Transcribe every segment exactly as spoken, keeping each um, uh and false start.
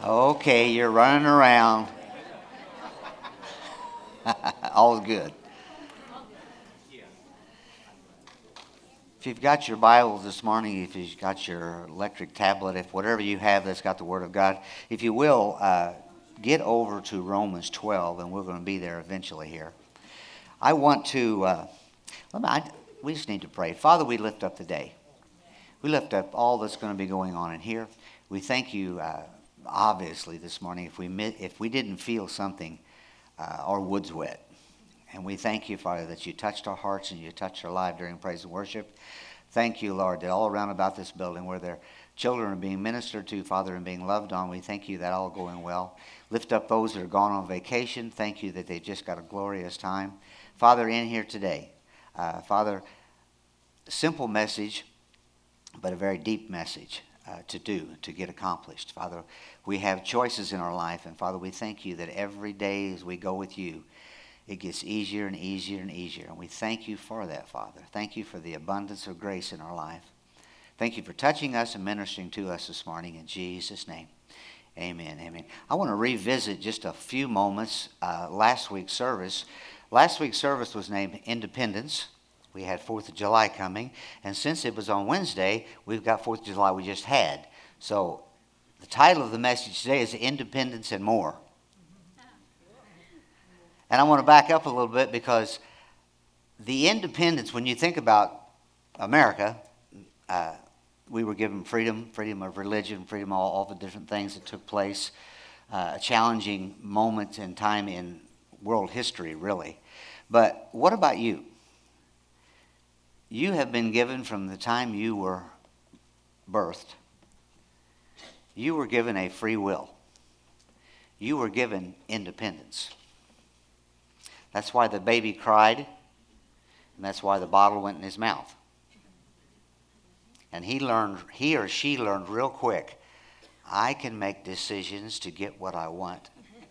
Okay, you're running around. All's good. If you've got your Bibles this morning, if you've got your electric tablet, if whatever you have that's got the Word of God, if you will, uh, get over to Romans twelve, and we're going to be there eventually here. I want to, uh, let me, I, we just need to pray. Father, we lift up the day. We lift up all that's going to be going on in here. We thank you, uh, obviously, this morning, if we if we didn't feel something, uh, our wood's wet. And we thank you, Father, that you touched our hearts and you touched our life during praise and worship. Thank you, Lord, that all around about this building where their children are being ministered to, Father, and being loved on, we thank you that all going well. Lift up those that are gone on vacation. Thank you that they just got a glorious time. Father, in here today, uh, Father, simple message, but a very deep message uh, to do, to get accomplished. Father, we have choices in our life, and Father, we thank you that every day as we go with you, it gets easier and easier and easier. And we thank you for that, Father. Thank you for the abundance of grace in our life. Thank you for touching us and ministering to us this morning. In Jesus' name, amen. Amen. I want to revisit just a few moments uh, last week's service. Last week's service was named Independence. We had fourth of July coming. And since it was on Wednesday, we've got fourth of July we just had. So the title of the message today is Independence and More. And I want to back up a little bit because the independence, when you think about America, uh, we were given freedom, freedom of religion, freedom of all, all the different things that took place, uh, a challenging moment in time in world history, really. But what about you? You have been given from the time you were birthed, you were given a free will. You were given independence. That's why the baby cried, and that's why the bottle went in his mouth. And he learned, he or she learned real quick, I can make decisions to get what I want.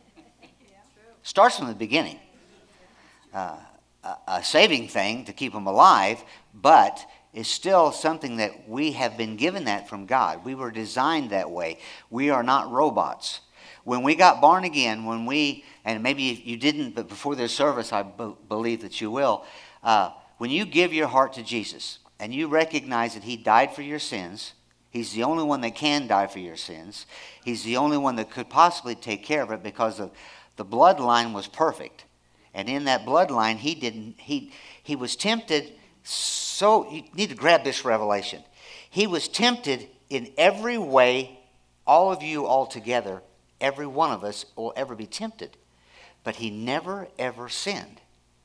Starts from the beginning. Uh, a, a saving thing to keep them alive, but it's still something that we have been given that from God. We were designed that way. We are not robots. When we got born again, when we, and maybe you didn't, but before this service, I b- believe that you will, uh, when you give your heart to Jesus and you recognize that he died for your sins, he's the only one that can die for your sins. He's the only one that could possibly take care of it because of, the bloodline was perfect. And in that bloodline, he didn't, he, he was tempted, so, you need to grab this revelation. He was tempted in every way, all of you all together, every one of us will ever be tempted. But he never, ever sinned.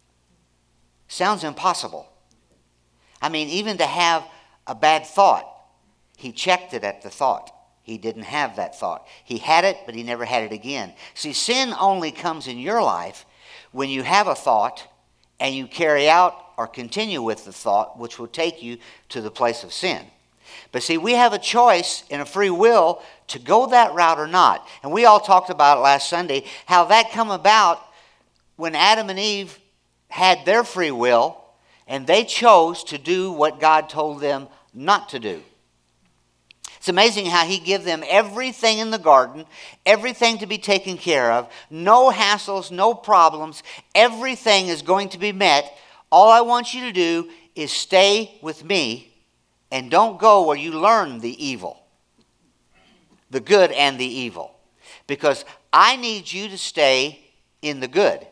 Sounds impossible. I mean, even to have a bad thought, he checked it at the thought. He didn't have that thought. He had it, but he never had it again. See, sin only comes in your life when you have a thought and you carry out or continue with the thought, which will take you to the place of sin. But see, we have a choice in a free will to go that route or not. And we all talked about it last Sunday, how that come about when Adam and Eve had their free will and they chose to do what God told them not to do. It's amazing how he gave them everything in the garden, everything to be taken care of, no hassles, no problems, everything is going to be met. All I want you to do is stay with me. And don't go where you learn the evil, the good and the evil. Because I need you to stay in the good.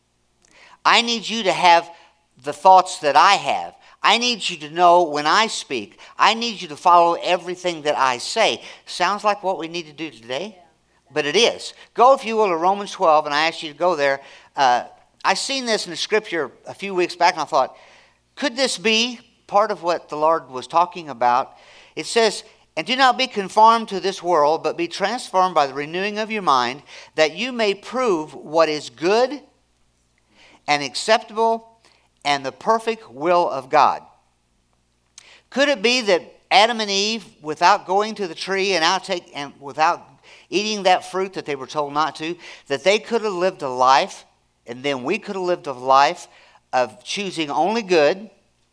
I need you to have the thoughts that I have. I need you to know when I speak. I need you to follow everything that I say. Sounds like what we need to do today? But it is. Go, if you will, to Romans twelve, and I ask you to go there. Uh, I seen this in the scripture a few weeks back, and I thought, could this be part of what the Lord was talking about? It says, and do not be conformed to this world, but be transformed by the renewing of your mind, that you may prove what is good and acceptable and the perfect will of God. Could it be that Adam and Eve, without going to the tree and, out take, and without eating that fruit that they were told not to, that they could have lived a life, and then we could have lived a life of choosing only good,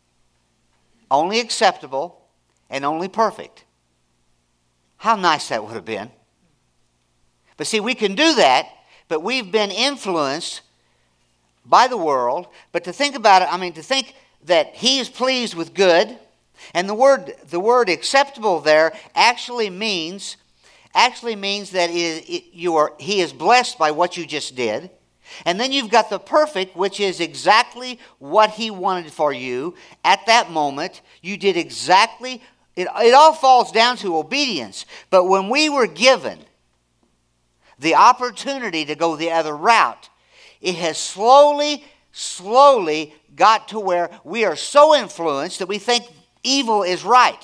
only acceptable, and only perfect? How nice that would have been. But see, we can do that, but we've been influenced by the world. But to think about it, I mean, to think that he is pleased with good, and the word the word acceptable there actually means actually means that it, it, you are he is blessed by what you just did. And then you've got the perfect, which is exactly what he wanted for you at that moment. You did exactly, it, it all falls down to obedience. But when we were given the opportunity to go the other route, it has slowly, slowly got to where we are so influenced that we think evil is right.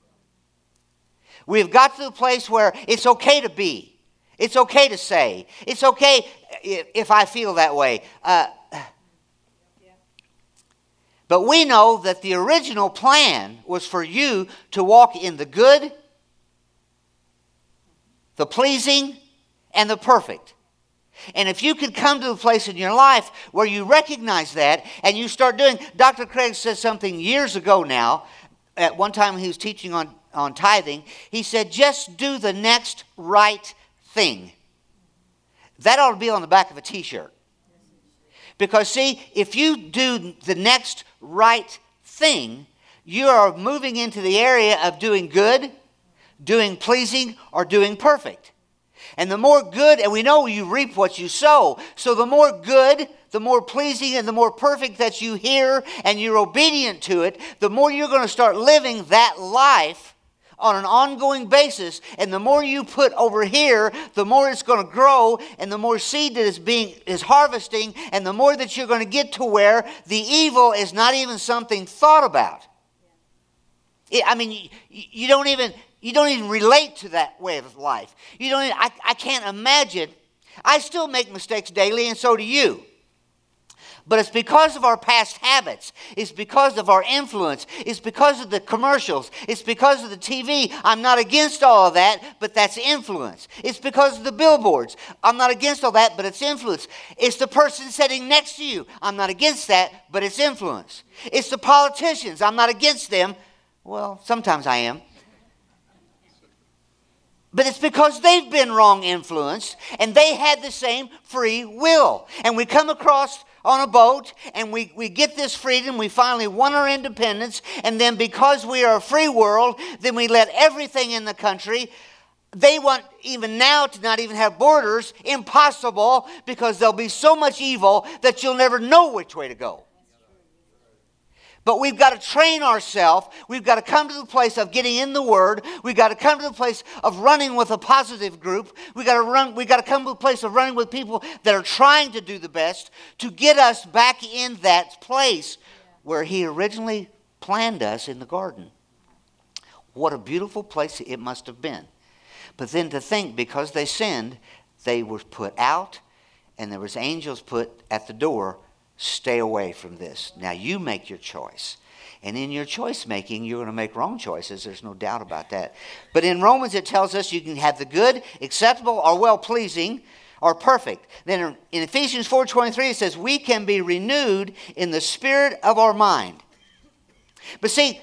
We've got to the place where it's okay to be. It's okay to say. It's okay if I feel that way. Uh, but we know that the original plan was for you to walk in the good, the pleasing, and the perfect. And if you could come to a place in your life where you recognize that and you start doing, Doctor Craig said something years ago now, at one time he was teaching on, on tithing, he said, just do the next right thing. That ought to be on the back of a t-shirt. Because see, if you do the next right thing, you are moving into the area of doing good, doing pleasing, or doing perfect. And the more good, and we know you reap what you sow, so the more good, the more pleasing, and the more perfect that you hear and you're obedient to it, the more you're going to start living that life on an ongoing basis. And the more you put over here, the more it's going to grow, and the more seed that is being is harvesting, and the more that you're going to get to where the evil is not even something thought about. It, I mean, you, you don't even you don't even relate to that way of life. You don't. Even, I I can't imagine. I still make mistakes daily, and so do you. But it's because of our past habits. It's because of our influence. It's because of the commercials. It's because of the T V. I'm not against all of that, but that's influence. It's because of the billboards. I'm not against all that, but it's influence. It's the person sitting next to you. I'm not against that, but it's influence. It's the politicians. I'm not against them. Well, sometimes I am. But it's because they've been wrong influenced, and they had the same free will. And we come across on a boat, and we, we get this freedom. We finally won our independence, and then because we are a free world, then we let everything in the country. They want even now to not even have borders. Impossible, because there'll be so much evil that you'll never know which way to go. But we've got to train ourselves. We've got to come to the place of getting in the Word. We've got to come to the place of running with a positive group. We've got to run. We've got to come to the place of running with people that are trying to do the best to get us back in that place where He originally planned us in the garden. What a beautiful place it must have been. But then to think, because they sinned, they were put out, and there was angels put at the door. Stay away from this. Now you make your choice. And in your choice making, you're going to make wrong choices. There's no doubt about that. But in Romans, it tells us you can have the good, acceptable, or well-pleasing, or perfect. Then in Ephesians four twenty-three, it says, we can be renewed in the spirit of our mind. But see,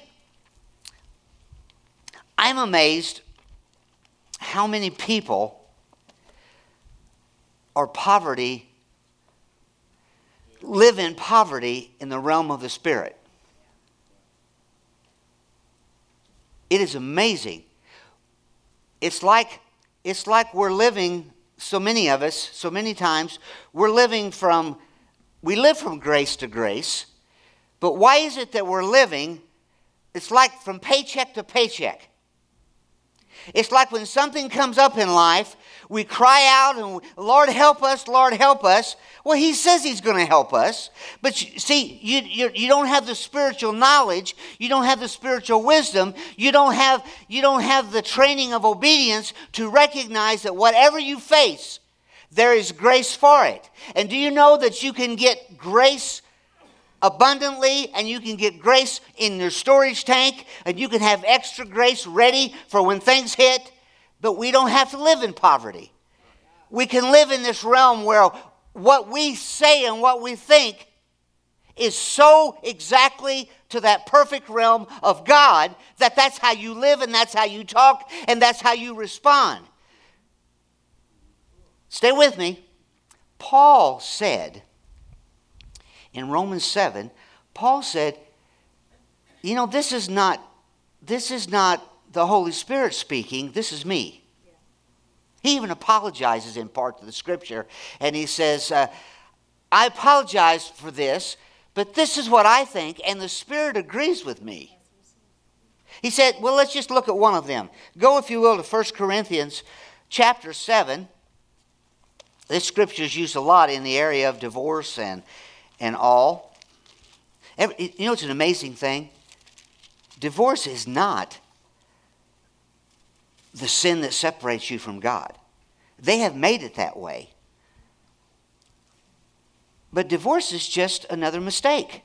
I'm amazed how many people are poverty live in poverty in the realm of the Spirit. It is amazing. It's like, it's like we're living, so many of us, so many times, we're living from, we live from grace to grace. But why is it that we're living, it's like from paycheck to paycheck. It's like when something comes up in life, we cry out and, Lord, help us, Lord, help us. Well, He says He's going to help us. But you, see, you, you, you don't have the spiritual knowledge. You don't have the spiritual wisdom. You don't have, you don't have the training of obedience to recognize that whatever you face, there is grace for it. And do you know that you can get grace abundantly, and you can get grace in your storage tank, and you can have extra grace ready for when things hit, but we don't have to live in poverty. We can live in this realm where what we say and what we think is so exactly to that perfect realm of God that that's how you live, and that's how you talk, and that's how you respond. Stay with me. Paul said in Romans seven, Paul said, you know, this is not, this is not the Holy Spirit speaking, this is me. Yeah. He even apologizes in part to the scripture, and he says, uh, I apologize for this, but this is what I think, and the Spirit agrees with me. He said, well, let's just look at one of them. Go, if you will, to First Corinthians chapter seven. This scripture is used a lot in the area of divorce and, and all. Every, you know, it's an amazing thing. Divorce is not the sin that separates you from God. They have made it that way. But divorce is just another mistake.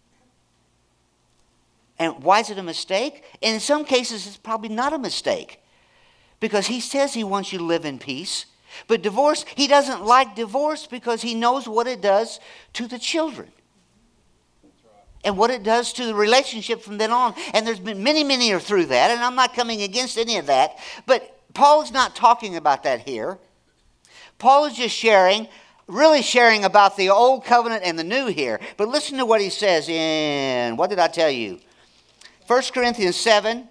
And why is it a mistake? And in some cases, it's probably not a mistake. Because he says he wants you to live in peace. But divorce, he doesn't like divorce because he knows what it does to the children. And what it does to the relationship from then on. And there's been many, many are through that. And I'm not coming against any of that. But Paul is not talking about that here. Paul is just sharing, really sharing about the old covenant and the new here. But listen to what he says in, what did I tell you? First Corinthians seven,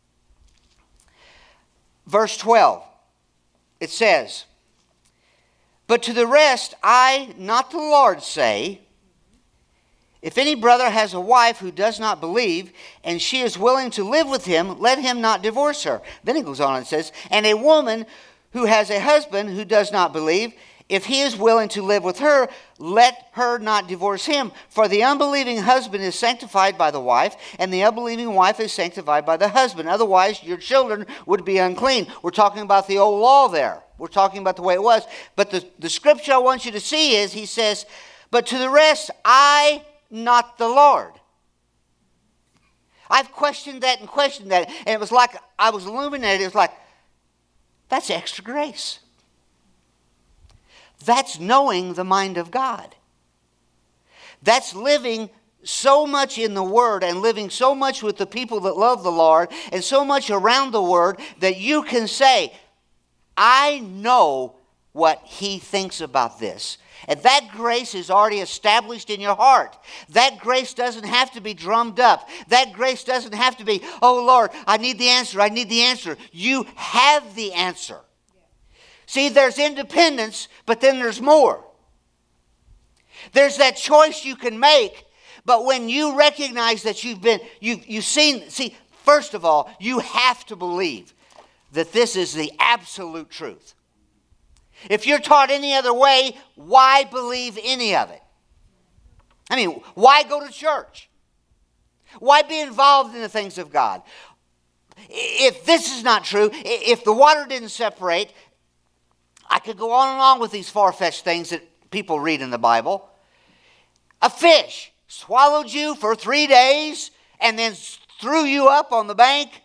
verse twelve. It says, but to the rest I, not the Lord, say, if any brother has a wife who does not believe, and she is willing to live with him, let him not divorce her. Then he goes on and says, and a woman who has a husband who does not believe, if he is willing to live with her, let her not divorce him. For the unbelieving husband is sanctified by the wife, and the unbelieving wife is sanctified by the husband. Otherwise, your children would be unclean. We're talking about the old law there. We're talking about the way it was. But the, the scripture I want you to see is, he says, but to the rest, I, not the Lord. I've questioned that and questioned that. And it was like I was illuminated. It was like, that's extra grace. That's knowing the mind of God. That's living so much in the Word and living so much with the people that love the Lord and so much around the Word that you can say, I know what He thinks about this. And that grace is already established in your heart. That grace doesn't have to be drummed up. That grace doesn't have to be, oh Lord, I need the answer, I need the answer. You have the answer. See, there's independence, but then there's more. There's that choice you can make, but when you recognize that you've been, you've, you've seen, see, first of all, you have to believe that this is the absolute truth. If you're taught any other way, why believe any of it? I mean, why go to church? Why be involved in the things of God? If this is not true, if the water didn't separate, I could go on and on with these far-fetched things that people read in the Bible. A fish swallowed you for three days and then threw you up on the bank.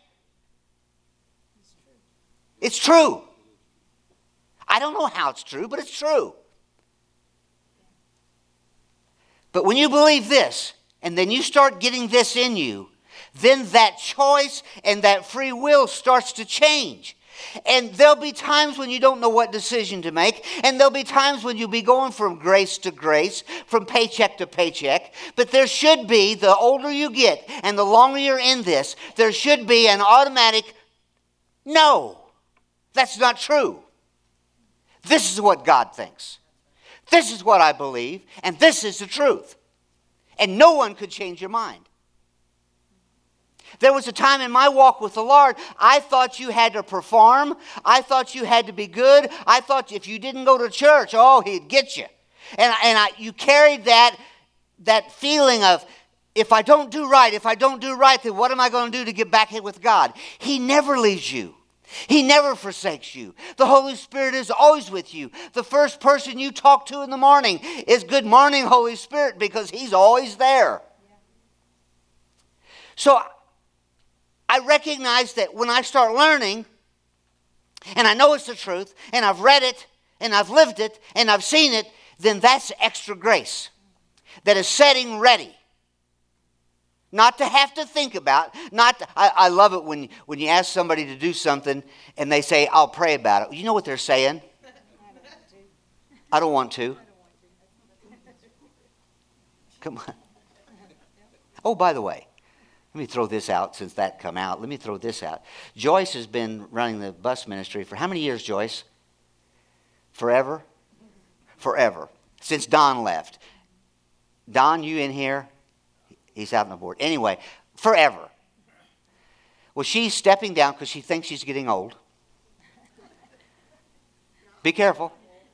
It's true. I don't know how it's true, but it's true. But when you believe this, and then you start getting this in you, then that choice and that free will starts to change. And there'll be times when you don't know what decision to make. And there'll be times when you'll be going from grace to grace, from paycheck to paycheck. But there should be, the older you get and the longer you're in this, there should be an automatic, no, that's not true. This is what God thinks. This is what I believe. And this is the truth. And no one could change your mind. There was a time in my walk with the Lord, I thought you had to perform. I thought you had to be good. I thought if you didn't go to church, oh, He'd get you. And, and I, you carried that, that feeling of, if I don't do right, if I don't do right, then what am I going to do to get back in with God? He never leaves you. He never forsakes you. The Holy Spirit is always with you. The first person you talk to in the morning is good morning, Holy Spirit, because He's always there. So I recognize that when I start learning, and I know it's the truth, and I've read it, and I've lived it, and I've seen it, then that's extra grace that is setting ready. Not to have to think about. Not to, I, I love it when, when you ask somebody to do something and they say, I'll pray about it. You know what they're saying? I don't want to. Come on. Oh, by the way, let me throw this out since that come out. Let me throw this out. Joyce has been running the bus ministry for how many years, Joyce? Forever? Forever. Since Don left. Don, you in here? He's out on the board. Anyway, forever. Well, she's stepping down because she thinks she's getting old. Be careful.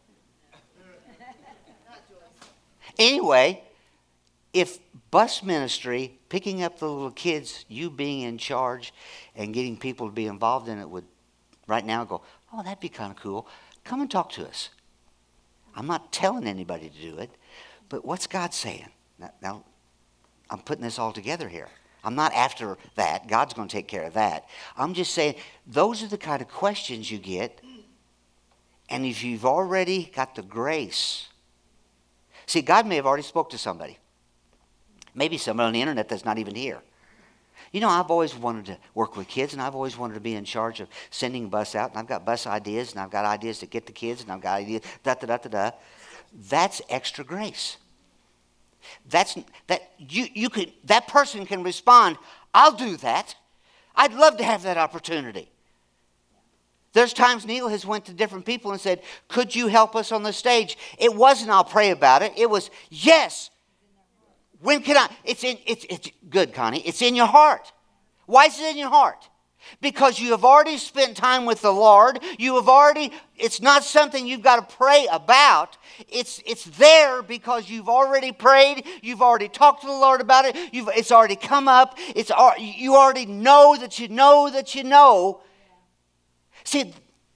Anyway, if bus ministry, picking up the little kids, you being in charge and getting people to be involved in it would right now go, oh, that'd be kind of cool. Come and talk to us. I'm not telling anybody to do it, but what's God saying? Now, now I'm putting this all together here. I'm not after that. God's going to take care of that. I'm just saying those are the kind of questions you get. And if you've already got the grace. See, God may have already spoke to somebody. Maybe somebody on the internet that's not even here. You know, I've always wanted to work with kids, and I've always wanted to be in charge of sending a bus out. And I've got bus ideas, and I've got ideas to get the kids, and I've got ideas, da da da da da. That's extra grace. That's that you you can that person can respond, I'll do that. I'd love to have that opportunity. There's times Neil has went to different people and said, could you help us on the stage? It wasn't I'll pray about it. It was, yes. When can I? It's in it's it's good, Connie. It's in your heart. Why is it in your heart? Because you have already spent time with the Lord. You have already, it's not something you've got to pray about. It's it's there because you've already prayed. You've already talked to the Lord about it. You've, it's already come up. It's You already know that you know that you know. See,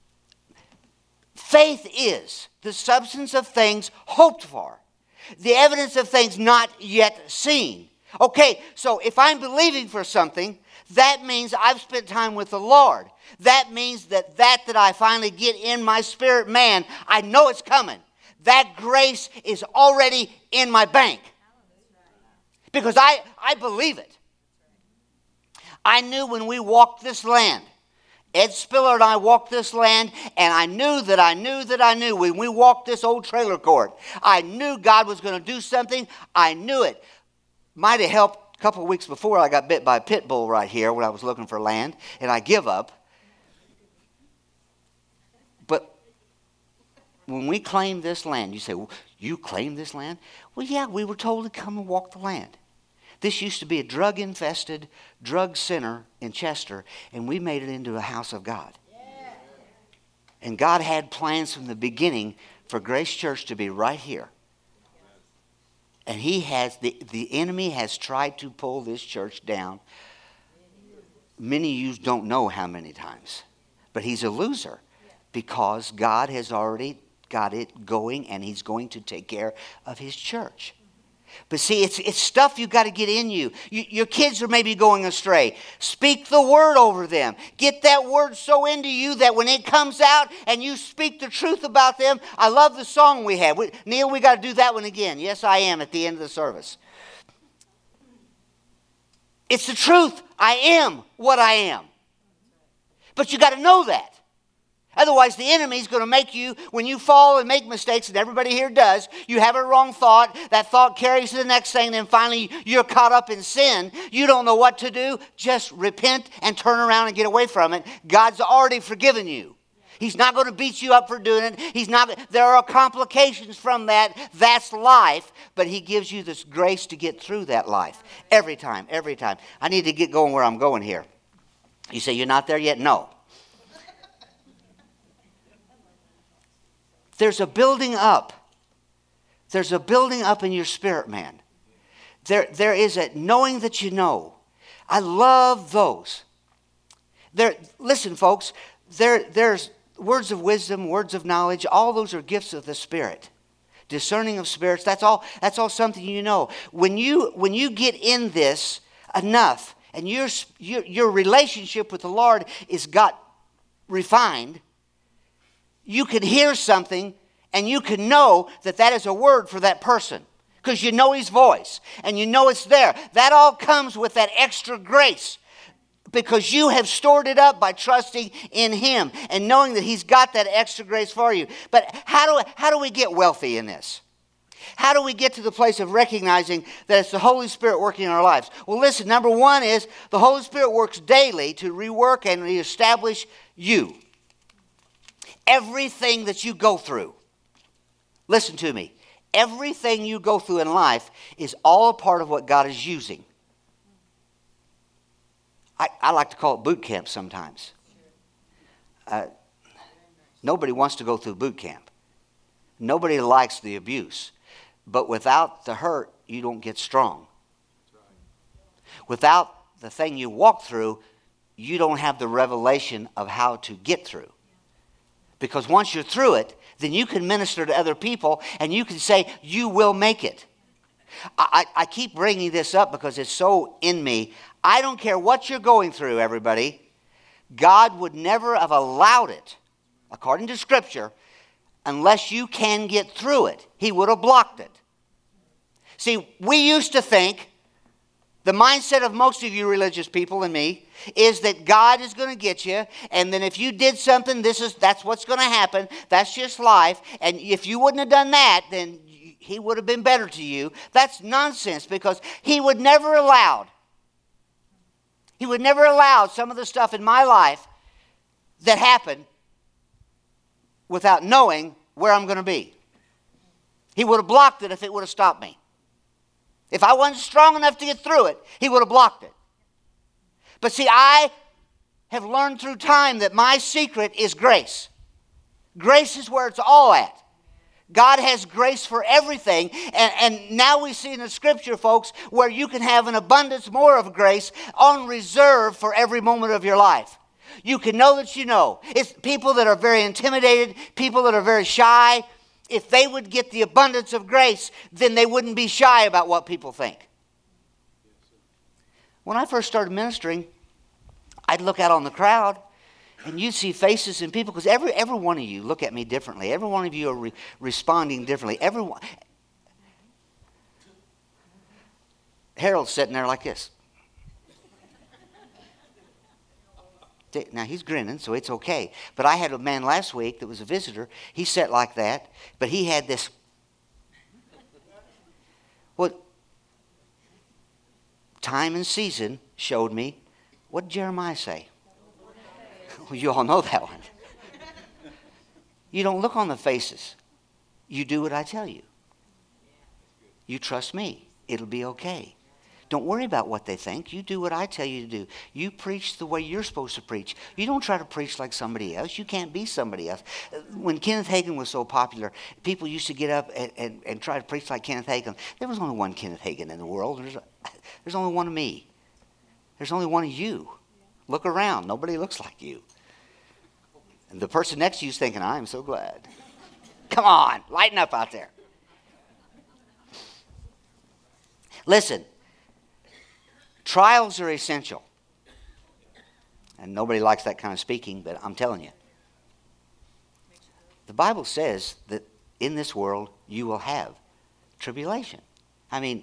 faith is the substance of things hoped for, the evidence of things not yet seen. Okay, so if I'm believing for something, that means I've spent time with the Lord. That means that that that I finally get in my spirit man, I know it's coming. That grace is already in my bank. Because I, I believe it. I knew when we walked this land, Ed Spiller and I walked this land, and I knew that I knew that I knew when we walked this old trailer court, I knew God was going to do something. I knew it. Might have helped a couple of weeks before I got bit by a pit bull right here when I was looking for land, and I give up. But when we claimed this land, you say, well, you claimed this land? Well, yeah, we were told to come and walk the land. This used to be a drug-infested drug center in Chester, and we made it into a house of God. Yeah. And God had plans from the beginning for Grace Church to be right here. And he has, the, the enemy has tried to pull this church down. Many of you don't know how many times. But he's a loser because God has already got it going, and he's going to take care of his church. But see, it's it's stuff you've got to get in you. you. Your kids are maybe going astray. Speak the word over them. Get that word so into you that when it comes out and you speak the truth about them. I love the song we have. We, Neil, we got to do that one again. Yes, I am at the end of the service. It's the truth. I am what I am. But you got to know that. Otherwise, the enemy is going to make you, when you fall and make mistakes, and everybody here does, you have a wrong thought, that thought carries to the next thing, and then finally you're caught up in sin. You don't know what to do. Just repent and turn around and get away from it. God's already forgiven you. He's not going to beat you up for doing it. He's not. There are complications from that. That's life. But he gives you this grace to get through that life. Every time, every time. I need to get going where I'm going here. You say, you're not there yet? No. There's a building up. There's a building up in your spirit, man. There, there is a knowing that you know. I love those. There, listen, folks, there, there's words of wisdom, words of knowledge. All those are gifts of the Spirit. Discerning of spirits, that's all, that's all something you know. When you, when you get in this enough, and your, your, your relationship with the Lord is got refined, you can hear something and you can know that that is a word for that person because you know his voice and you know it's there. That all comes with that extra grace. because you have stored it up by trusting in Him and knowing that He's got that extra grace for you. But how do, how do we get wealthy in this? How do we get to the place of recognizing that it's the Holy Spirit working in our lives? Well, listen, number one is the Holy Spirit works daily to rework and reestablish you. Everything that you go through, listen to me, everything you go through in life is all a part of what God is using. I, I like to call it boot camp sometimes. Uh, nobody wants to go through boot camp. Nobody likes the abuse. But without the hurt, you don't get strong. Without the thing you walk through, you don't have the revelation of how to get through. Because once you're through it, then you can minister to other people and you can say, you will make it. I, I, I keep bringing this up because it's so in me. I don't care what you're going through, everybody. God would never have allowed it, according to Scripture, unless you can get through it. He would have blocked it. See, we used to think, the mindset of most of you religious people and me, is that God is going to get you, and then if you did something, this is that's what's going to happen. That's just life. And if you wouldn't have done that, then He would have been better to you. That's nonsense, because He would never allowed, He would never allow some of the stuff in my life that happened without knowing where I'm going to be. He would have blocked it if it would have stopped me. If I wasn't strong enough to get through it, He would have blocked it. But see, I have learned through time that my secret is grace. Grace is where it's all at. God has grace for everything. And, and now we see in the Scripture, folks, where you can have an abundance more of grace on reserve for every moment of your life. You can know that you know. It's people that are very intimidated, people that are very shy. If they would get the abundance of grace, then they wouldn't be shy about what people think. When I first started ministering, I'd look out on the crowd, and you'd see faces and people, because every, every one of you look at me differently. Every one of you are re- responding differently. Everyone. Harold's sitting there like this. Now, he's grinning, so it's okay. But I had a man last week that was a visitor. He sat like that, but he had this. Well, time and season showed me. What did Jeremiah say? Well, you all know that one. You don't look on the faces. You do what I tell you. You trust me. It'll be okay. Don't worry about what they think. You do what I tell you to do. You preach the way you're supposed to preach. You don't try to preach like somebody else. You can't be somebody else. When Kenneth Hagin was so popular, people used to get up and, and, and try to preach like Kenneth Hagin. There was only one Kenneth Hagin in the world. There's, a, there's only one of me. There's only one of you. Look around. Nobody looks like you. And the person next to you is thinking, I'm so glad. Come on, lighten up out there. Listen. Trials are essential. And nobody likes that kind of speaking, but I'm telling you. The Bible says that in this world you will have tribulation. I mean,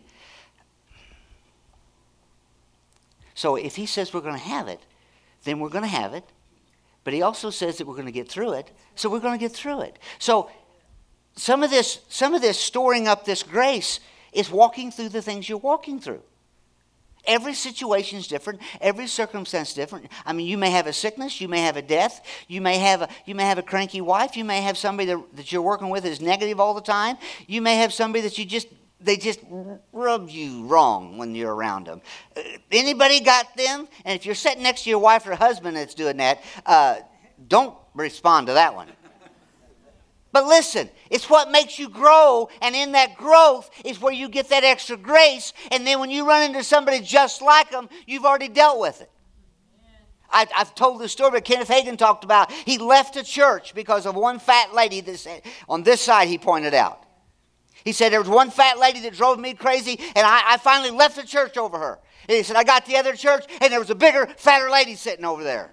so if He says we're going to have it, then we're going to have it. But He also says that we're going to get through it, so we're going to get through it. So some of this, some of this storing up this grace is walking through the things you're walking through. Every situation is different. Every circumstance is different. I mean, you may have a sickness. You may have a death. You may have a, you may have a cranky wife. You may have somebody that, that you're working with is negative all the time. You may have somebody that you just, they just rub you wrong when you're around them. Uh, anybody got them? And if you're sitting next to your wife or husband that's doing that, uh, don't respond to that one. But listen, it's what makes you grow, and in that growth is where you get that extra grace, and then when you run into somebody just like them, you've already dealt with it. I, I've told this story, but Kenneth Hagin talked about he left a church because of one fat lady that said, on this side he pointed out. He said there was one fat lady that drove me crazy, and I, I finally left the church over her. And he said I got to the other church, and there was a bigger, fatter lady sitting over there.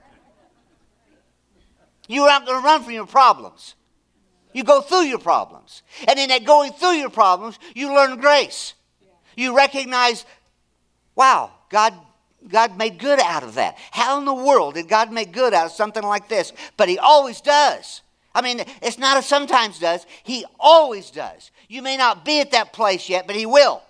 You're not going to run from your problems. You go through your problems. And in that going through your problems, you learn grace. You recognize, wow, God God made good out of that. How in the world did God make good out of something like this? But He always does. I mean, it's not a sometimes does. He always does. You may not be at that place yet, but He will.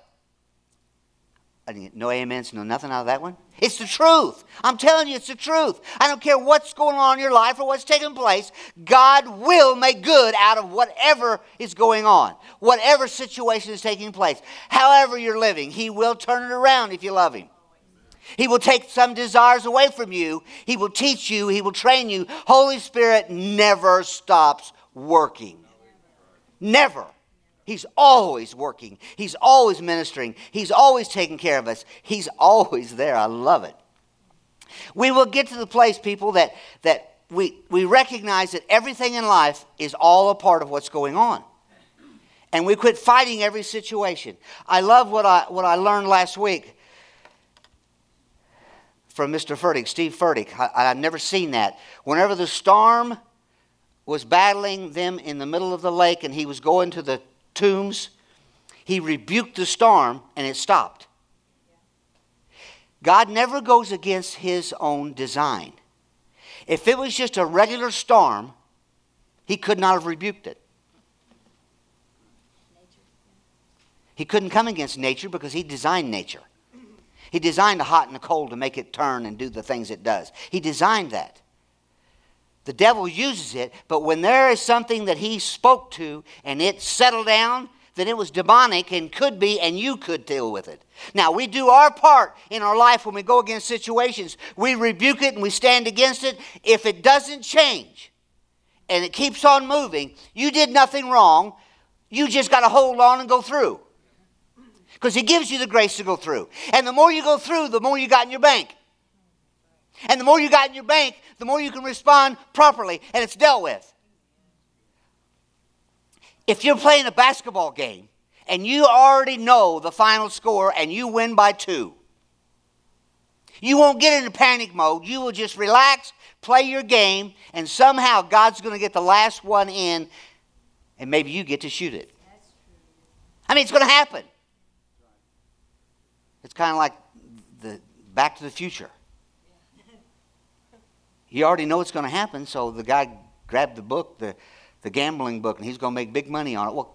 No amens, no nothing out of that one? It's the truth. I'm telling you, it's the truth. I don't care what's going on in your life or what's taking place. God will make good out of whatever is going on. Whatever situation is taking place. However you're living, He will turn it around if you love Him. He will take some desires away from you. He will teach you. He will train you. Holy Spirit never stops working. Never. He's always working. He's always ministering. He's always taking care of us. He's always there. I love it. We will get to the place, people, that, that we, we recognize that everything in life is all a part of what's going on. And we quit fighting every situation. I love what I, what I learned last week from Mister Furtick, Steve Furtick. I, I've never seen that. Whenever the storm was battling them in the middle of the lake and he was going to the tombs, he rebuked the storm and it stopped. God never goes against His own design. If it was just a regular storm, He could not have rebuked it. He couldn't come against nature because He designed nature. He designed the hot and the cold to make it turn and do the things it does. He designed that. The devil uses it, but when there is something that he spoke to and it settled down, then it was demonic and could be, and you could deal with it. Now, we do our part in our life when we go against situations. We rebuke it and we stand against it. If it doesn't change and it keeps on moving, you did nothing wrong. You just got to hold on and go through. Because He gives you the grace to go through. And the more you go through, the more you got in your bank. And the more you got in your bank, the more you can respond properly, and it's dealt with. If you're playing a basketball game, and you already know the final score, and you win by two, you won't get into panic mode. You will just relax, play your game, and somehow God's going to get the last one in, and maybe you get to shoot it. I mean, it's going to happen. It's kind of like the Back to the Future. You already know it's going to happen, so the guy grabbed the book, the, the gambling book, and he's going to make big money on it. Well,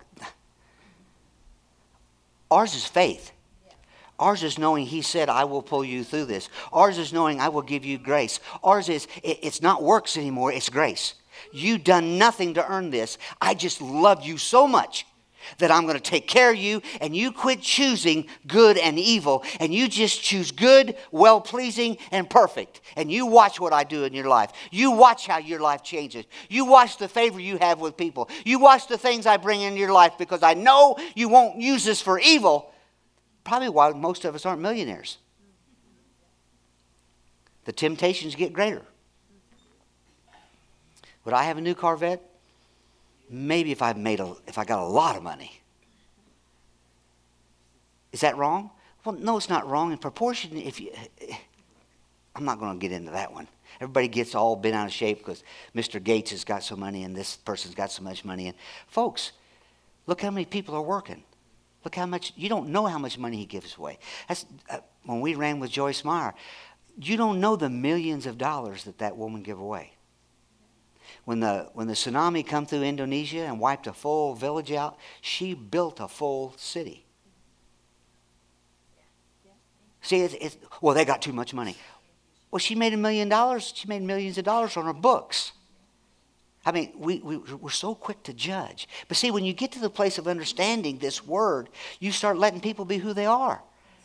ours is faith. Ours is knowing He said, I will pull you through this. Ours is knowing I will give you grace. Ours is, it, it's not works anymore, it's grace. You've done nothing to earn this. I just love you so much that I'm going to take care of you, and you quit choosing good and evil, and you just choose good, well-pleasing, and perfect. And you watch what I do in your life. You watch how your life changes. You watch the favor you have with people. You watch the things I bring into your life, because I know you won't use this for evil. Probably why most of us aren't millionaires. The temptations get greater. Would I have a new Corvette? Maybe if I made a, if I got a lot of money. Is that wrong? Well, no, it's not wrong. In proportion, if you, I'm not going to get into that one. Everybody gets all bent out of shape because Mister Gates has got so money and this person's got so much money. And folks, look how many people are working. Look how much, you don't know how much money he gives away. That's, uh, when we ran with Joyce Meyer, you don't know the millions of dollars that that woman gave away. When the, when the tsunami come through Indonesia and wiped a full village out, she built a full city. See, it's, it's, well, they got too much money. Well, she made a million dollars. She made millions of dollars on her books. I mean, we, we, we're so quick to judge. But see, when you get to the place of understanding this word, you start letting people be who they are.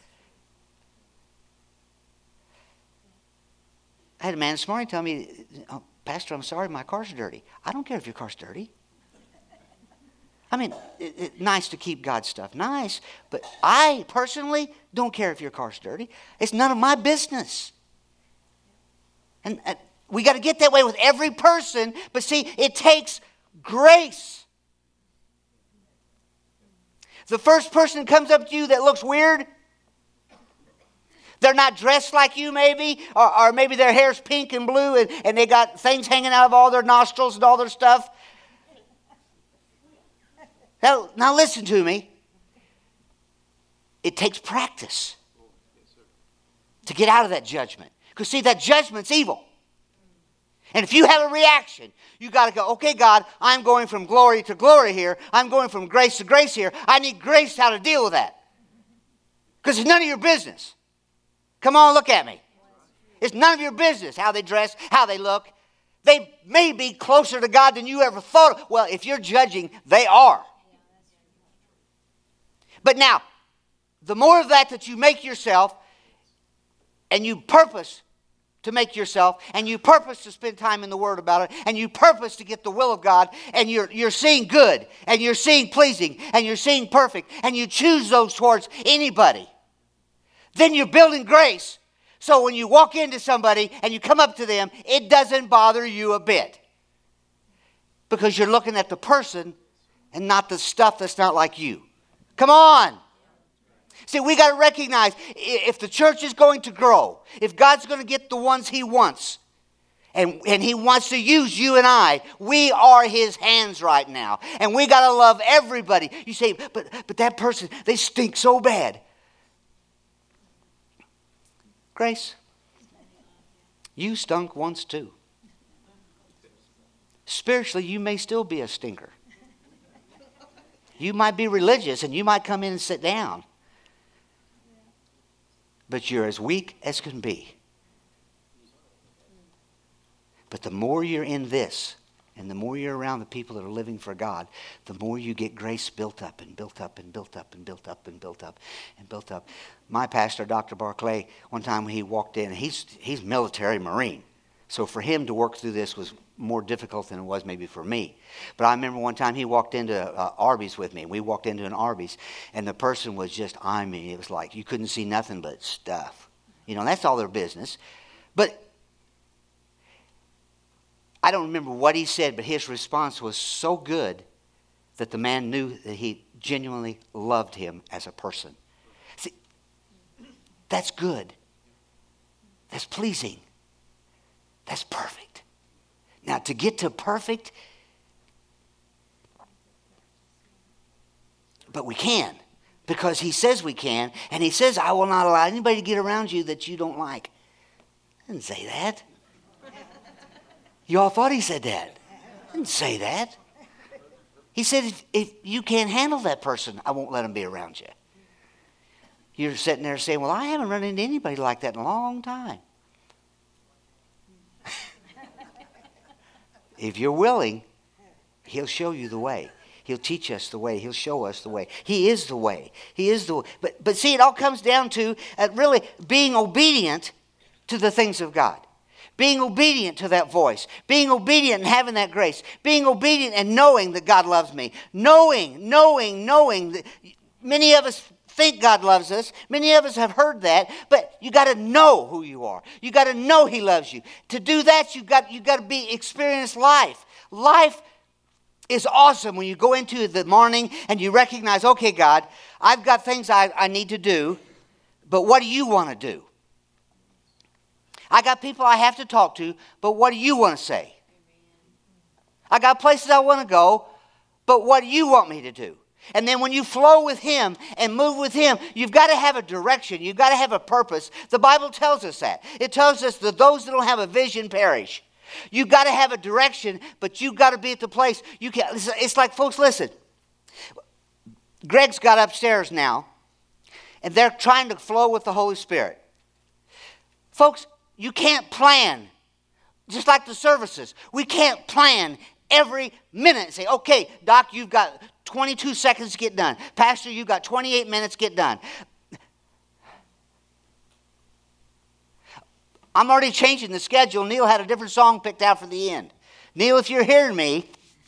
I had a man this morning tell me, oh, Pastor, I'm sorry, my car's dirty. I don't care if your car's dirty. I mean, it, it, nice to keep God's stuff. Nice. But I personally don't care if your car's dirty. It's none of my business. And, and we got to get that way with every person. But see, it takes grace. The first person that comes up to you that looks weird, they're not dressed like you maybe, or, or maybe their hair's pink and blue and, and they got things hanging out of all their nostrils and all their stuff. Now, now listen to me. It takes practice to get out of that judgment. Because see, that judgment's evil. And if you have a reaction, you got to go, okay, God, I'm going from glory to glory here. I'm going from grace to grace here. I need grace how to deal with that. Because it's none of your business. Come on, look at me. It's none of your business how they dress, how they look. They may be closer to God than you ever thought. Well, if you're judging, they are. But now, the more of that that you make yourself, and you purpose to make yourself, and you purpose to spend time in the Word about it, and you purpose to get the will of God, and you're, you're seeing good, and you're seeing pleasing, and you're seeing perfect, and you choose those towards anybody, then you're building grace. So when you walk into somebody and you come up to them, it doesn't bother you a bit. Because you're looking at the person and not the stuff that's not like you. Come on. See, we got to recognize if the church is going to grow, if God's going to get the ones He wants, and, and He wants to use you and I, we are His hands right now. And we got to love everybody. You say, but, but that person, they stink so bad. Grace, you stunk once too. Spiritually, you may still be a stinker. You might be religious and you might come in and sit down. But you're as weak as can be. But the more you're in this, and the more you're around the people that are living for God, the more you get grace built up and built up and built up and built up and built up and built up. My pastor, Doctor Barclay, one time when he walked in, he's he's military Marine. So for him to work through this was more difficult than it was maybe for me. But I remember one time he walked into uh, Arby's with me. And we walked into an Arby's, and the person was just, I mean, it was like you couldn't see nothing but stuff. You know, that's all their business. But I don't remember what he said, but his response was so good that the man knew that he genuinely loved him as a person. See, that's good. That's pleasing. That's perfect. Now, to get to perfect, but we can, because he says we can, and he says, I will not allow anybody to get around you that you don't like. I didn't say that. You all thought he said that. He didn't say that. He said, if, if you can't handle that person, I won't let him be around you. You're sitting there saying, well, I haven't run into anybody like that in a long time. If you're willing, He'll show you the way. He'll teach us the way. He'll show us the way. He is the way. He is the way. But, but see, it all comes down to uh, really being obedient to the things of God. Being obedient to that voice. Being obedient and having that grace. Being obedient and knowing that God loves me. Knowing, knowing, knowing. That many of us think God loves us. Many of us have heard that. But you got to know who you are. You got to know He loves you. To do that, you got you got to be experience life. Life is awesome when you go into the morning and you recognize, okay, God, I've got things I, I need to do. But what do you want to do? I got people I have to talk to, but what do you want to say? I got places I want to go, but what do you want me to do? And then when you flow with Him and move with Him, you've got to have a direction. You've got to have a purpose. The Bible tells us that. It tells us that those that don't have a vision perish. You've got to have a direction, but you've got to be at the place. You can. It's like, folks, listen. Greg's got upstairs now, and they're trying to flow with the Holy Spirit. Folks, you can't plan, just like the services. We can't plan every minute and say, okay, Doc, you've got twenty-two seconds to get done. Pastor, you've got twenty-eight minutes to get done. I'm already changing the schedule. Neil had a different song picked out for the end. Neil, if you're hearing me,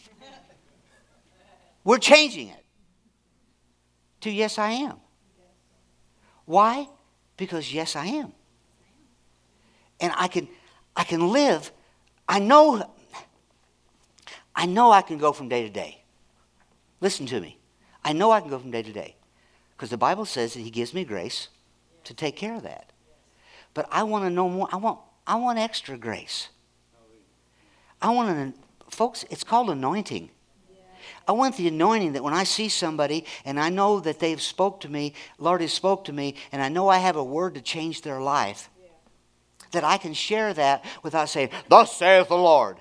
we're changing it to yes, I am. Why? Because yes, I am. And I can, I can live. I know, I know I can go from day to day. Listen to me. I know I can go from day to day. Because the Bible says that He gives me grace to take care of that. But I want to know more. I want, I want extra grace. I want to, folks, it's called anointing. I want the anointing that when I see somebody and I know that they've spoke to me, Lord has spoke to me, and I know I have a word to change their life. that I can share that without saying, thus saith the Lord.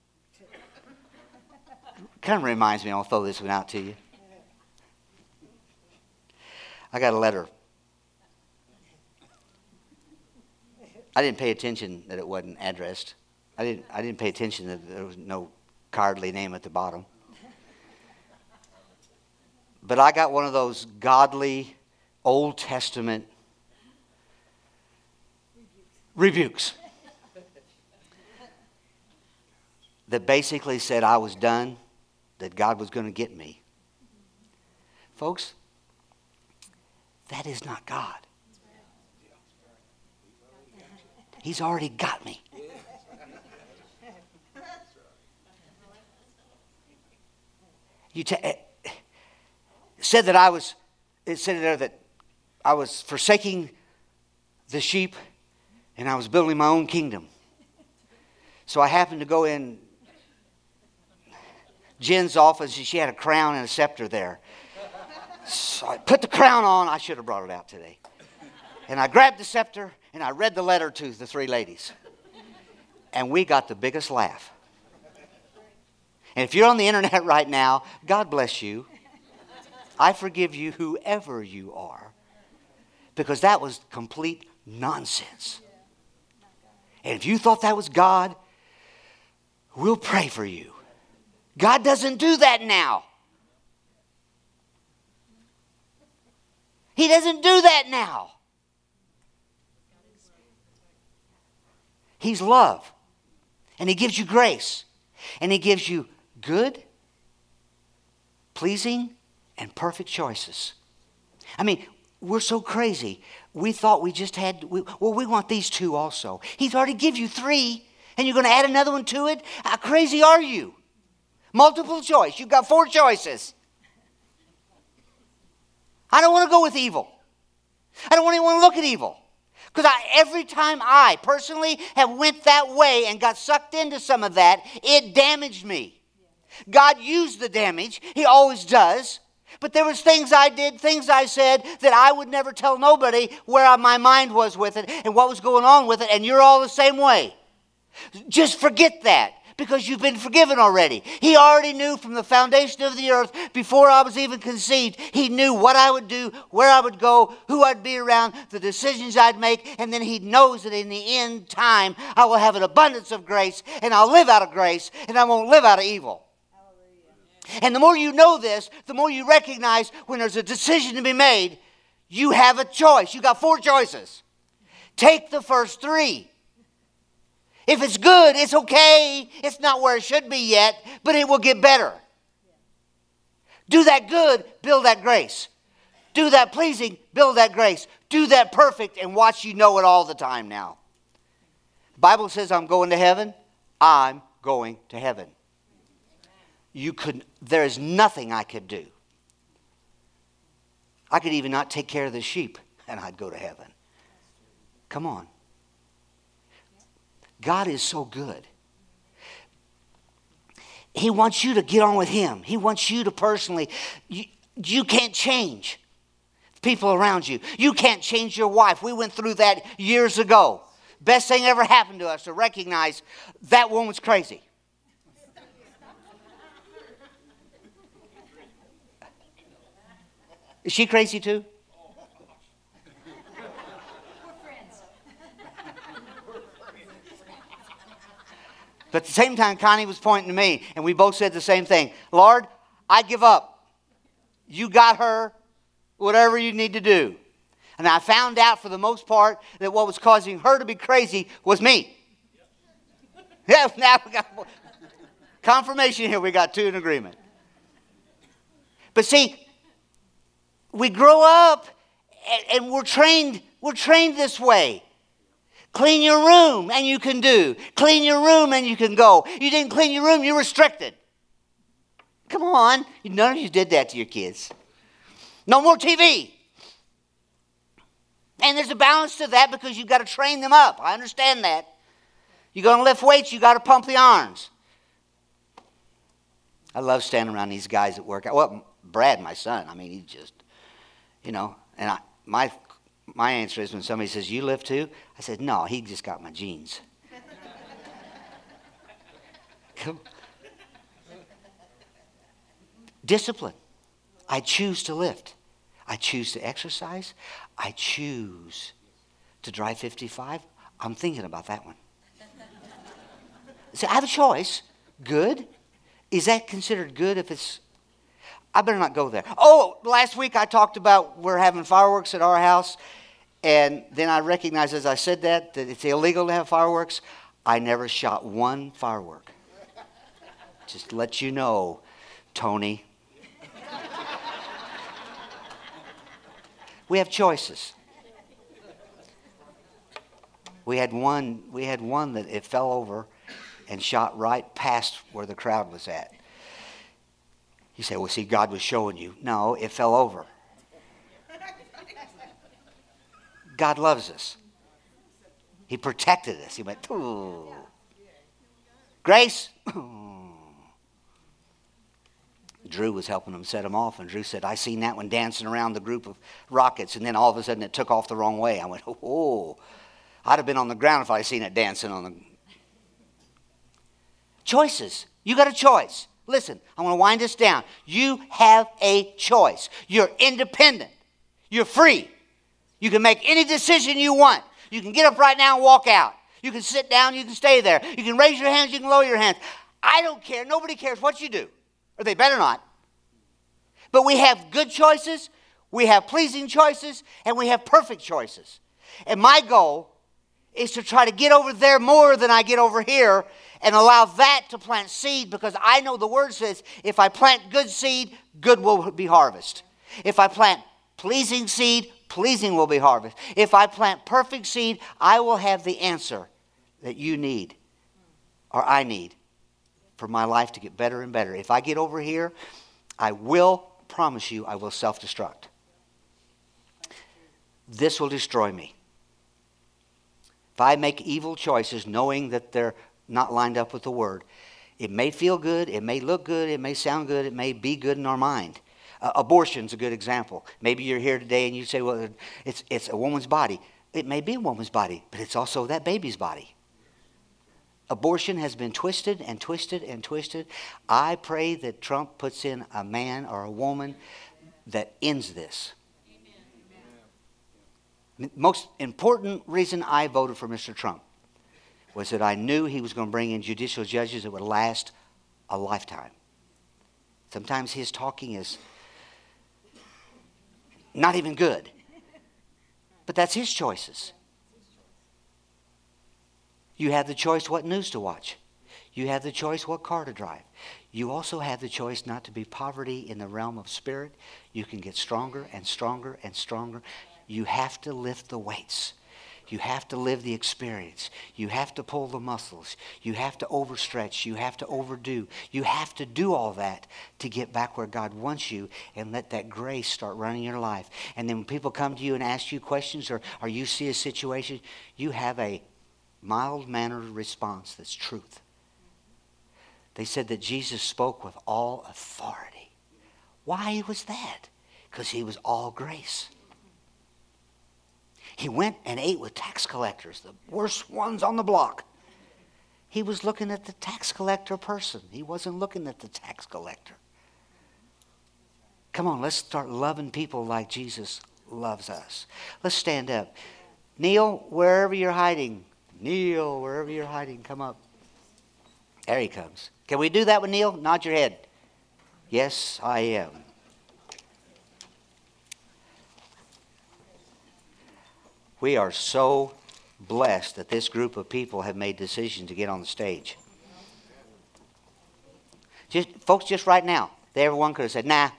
Kind of reminds me, I'll throw this one out to you. I got a letter. I didn't pay attention that it wasn't addressed. I didn't, I didn't pay attention that there was no cardly name at the bottom. But I got one of those godly Old Testament rebukes that basically said I was done, that God was going to get me. Folks, that is not God. He's already got me. You ta- it said that I was, it said there that I was forsaking the sheep and I was building my own kingdom. So I happened to go in Jen's office. She had a crown and a scepter there. So I put the crown on. I should have brought it out today. And I grabbed the scepter and I read the letter to the three ladies. And we got the biggest laugh. And if you're on the internet right now, God bless you. I forgive you, whoever you are. Because that was complete nonsense. And if you thought that was God, we'll pray for you. God doesn't do that now. He doesn't do that now. He's love. And He gives you grace. And He gives you good, pleasing, and perfect choices. I mean, we're so crazy. We thought we just had, we, well, we want these two also. He's already give you three, and you're going to add another one to it? How crazy are you? Multiple choice. You've got four choices. I don't want to go with evil. I don't even want to look at evil. Because every time I personally have went that way and got sucked into some of that, it damaged me. God used the damage. He always does. But there was things I did, things I said that I would never tell nobody where my mind was with it and what was going on with it. And you're all the same way. Just forget that. Because you've been forgiven already. He already knew from the foundation of the earth, before I was even conceived, He knew what I would do, where I would go, who I'd be around, the decisions I'd make, and then He knows that in the end time, I will have an abundance of grace, and I'll live out of grace, and I won't live out of evil. Hallelujah. And the more you know this, the more you recognize when there's a decision to be made, you have a choice. You got four choices. Take the first three. If it's good, it's okay. It's not where it should be yet, but it will get better. Do that good, build that grace. Do that pleasing, build that grace. Do that perfect, and watch you know it all the time now. The Bible says I'm going to heaven. I'm going to heaven. You could, there is nothing I could do. I could even not take care of the sheep, and I'd go to heaven. Come on. God is so good. He wants you to get on with Him. He wants you to personally, you, you can't change people around you. You can't change your wife. We went through that years ago. Best thing ever happened to us to recognize that woman's crazy. Is she crazy too? But at the same time, Connie was pointing to me, and we both said the same thing. Lord, I give up. You got her, whatever you need to do. And I found out for the most part that what was causing her to be crazy was me. Yeah, now we got confirmation here. We got two in agreement. But see, we grow up and, and we're trained, we're trained this way. Clean your room and you can do. Clean your room and you can go. You didn't clean your room, you're restricted. Come on. None of you did that to your kids. No more T V. And there's a balance to that because you've got to train them up. I understand that. You're going to lift weights, you've got to pump the arms. I love standing around these guys at work. Well, Brad, my son, I mean, he just, you know, and I, my My answer is when somebody says, you lift too? I said, no, he just got my genes. Come. Discipline. I choose to lift. I choose to exercise. I choose to drive fifty-five. I'm thinking about that one. See, I have a choice. Good. Is that considered good if it's... I better not go there. Oh, last week I talked about we're having fireworks at our house. And then I recognized as I said that, that it's illegal to have fireworks. I never shot one firework. Just to let you know, Tony. We have choices. We had one, we had one that it fell over and shot right past where the crowd was at. You say, well, see, God was showing you. No, it fell over. God loves us. He protected us. He went, ooh. Grace. Drew was helping him set him off, and Drew said, I seen that one dancing around the group of rockets, and then all of a sudden it took off the wrong way. I went, oh, I'd have been on the ground if I'd seen it dancing on the... Choices. You got a choice. Listen, I want to wind this down. You have a choice. You're independent. You're free. You can make any decision you want. You can get up right now and walk out. You can sit down, you can stay there. You can raise your hands, you can lower your hands. I don't care. Nobody cares what you do. Or they better not. But we have good choices, we have pleasing choices, and we have perfect choices. And my goal is to try to get over there more than I get over here and allow that to plant seed, because I know the Word says if I plant good seed, good will be harvest. If I plant pleasing seed, pleasing will be harvest. If I plant perfect seed, I will have the answer that you need or I need for my life to get better and better. If I get over here, I will promise you I will self-destruct. This will destroy me. If I make evil choices knowing that they're not lined up with the Word, it may feel good, it may look good, it may sound good, it may be good in our mind. Uh, abortion's a good example. Maybe you're here today and you say, well, it's, it's a woman's body. It may be a woman's body, but it's also that baby's body. Abortion has been twisted and twisted and twisted. I pray that Trump puts in a man or a woman that ends this. Amen. Most important reason I voted for Mister Trump was that I knew he was going to bring in judicial judges that would last a lifetime. Sometimes his talking is not even good. But that's his choices. You have the choice what news to watch. You have the choice what car to drive. You also have the choice not to be poverty in the realm of spirit. You can get stronger and stronger and stronger. You have to lift the weights. You have to live the experience. You have to pull the muscles. You have to overstretch. You have to overdo. You have to do all that to get back where God wants you and let that grace start running your life. And then when people come to you and ask you questions or, or you see a situation, you have a mild-mannered response that's truth. They said that Jesus spoke with all authority. Why was that? Because he was all grace. He went and ate with tax collectors, the worst ones on the block. He was looking at the tax collector person. He wasn't looking at the tax collector. Come on, let's start loving people like Jesus loves us. Let's stand up. Neil, wherever you're hiding. Neil, wherever you're hiding, come up. There he comes. Can we do that with Neil? Nod your head. Yes, I am. We are so blessed that this group of people have made decisions to get on the stage. Just, folks, just right now, everyone could have said, nah.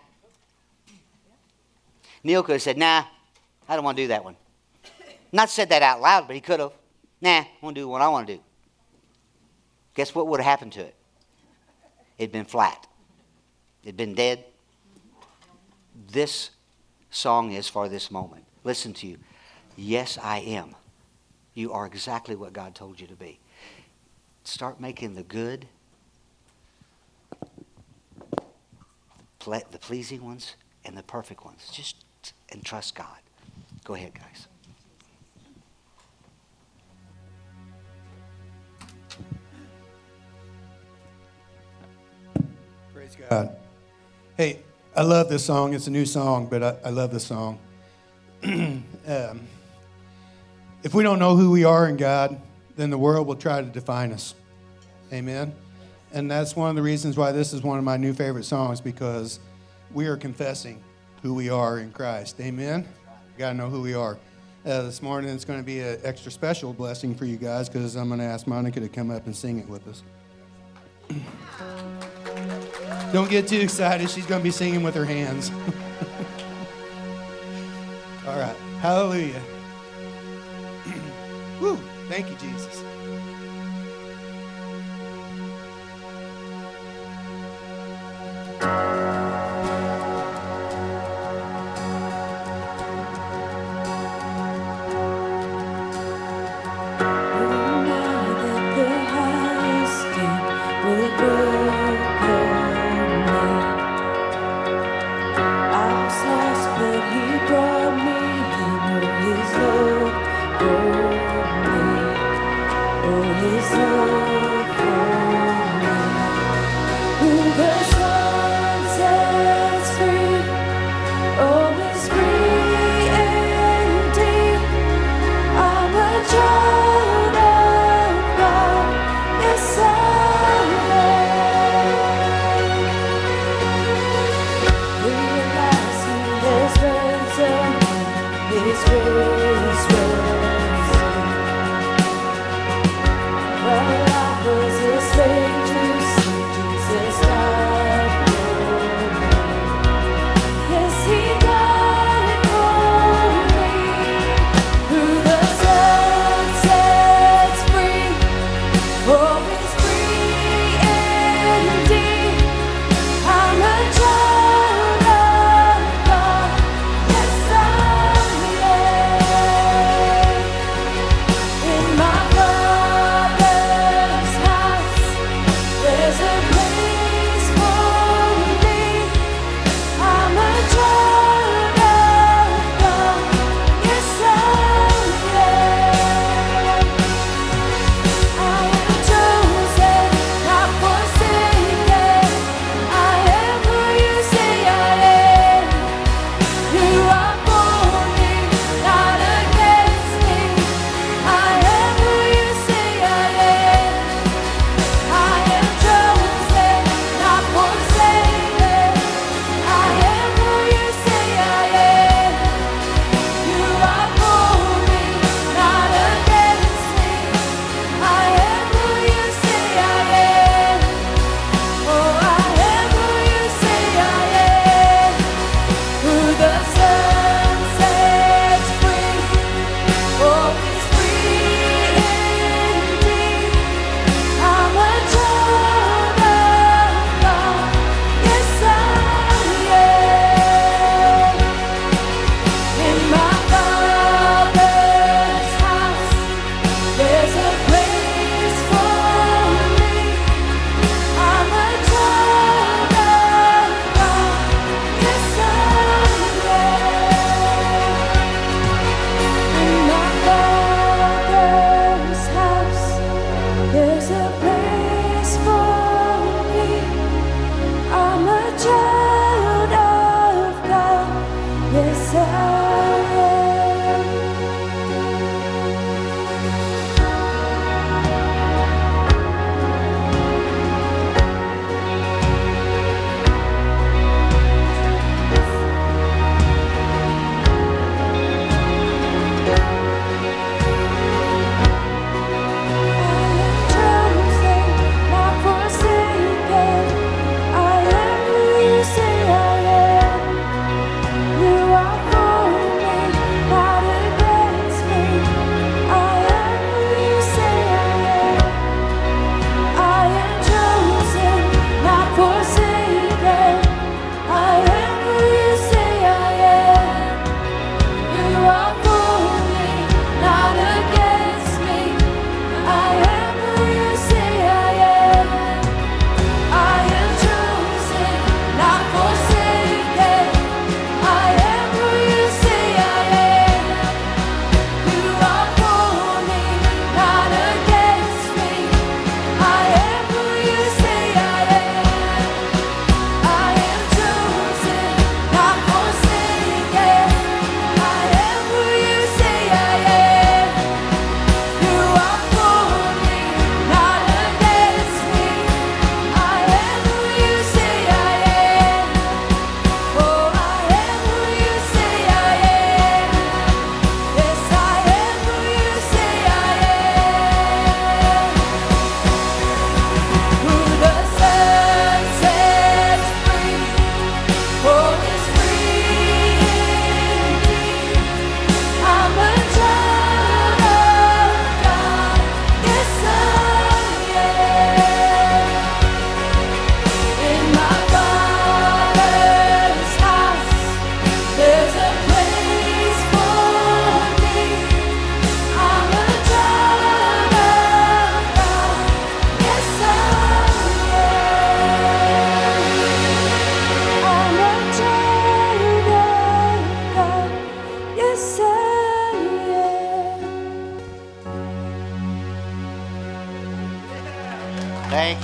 Neil could have said, nah, I don't want to do that one. Not said that out loud, but he could have. Nah, I want to do what I want to do. Guess what would have happened to it? It'd been flat. It'd been dead. This song is for this moment. Listen to you. Yes, I am. You are exactly what God told you to be. Start making the good, the pleasing ones, and the perfect ones. Just and trust God. Go ahead, guys. Praise God. Hey, I love this song. It's a new song, but I, I love this song. um, if we don't know who we are in God, then the world will try to define us. Amen. And that's one of the reasons why this is one of my new favorite songs, because we are confessing who we are in Christ. Amen. We got to know who we are. Uh, this morning it's going to be an extra special blessing for you guys, because I'm going to ask Monica to come up and sing it with us. Don't get too excited. She's going to be singing with her hands. All right. Hallelujah. Woo. Thank you, Jesus. His love for me.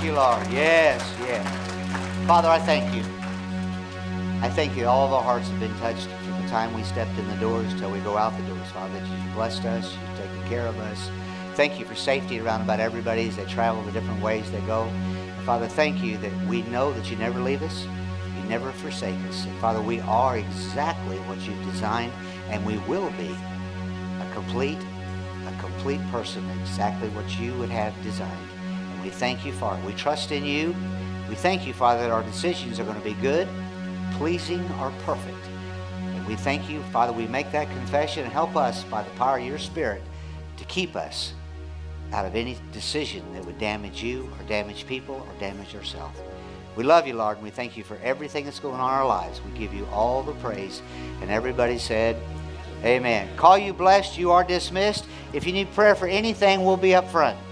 Thank you, Lord. Yes, yes. Father, I thank you. I thank you. All of our hearts have been touched from the time we stepped in the doors till we go out the doors, Father, that you've blessed us, you've taken care of us. Thank you for safety around about everybody as they travel the different ways they go. And Father, thank you that we know that you never leave us, you never forsake us. And Father, we are exactly what you've designed, and we will be a complete, a complete person, exactly what you would have designed. And we thank you for it. We trust in you. We thank you, Father, that our decisions are going to be good, pleasing, or perfect. And we thank you, Father, we make that confession, and help us by the power of your Spirit to keep us out of any decision that would damage you or damage people or damage ourselves. We love you, Lord, and we thank you for everything that's going on in our lives. We give you all the praise. And everybody said, amen. Call you blessed. You are dismissed. If you need prayer for anything, we'll be up front.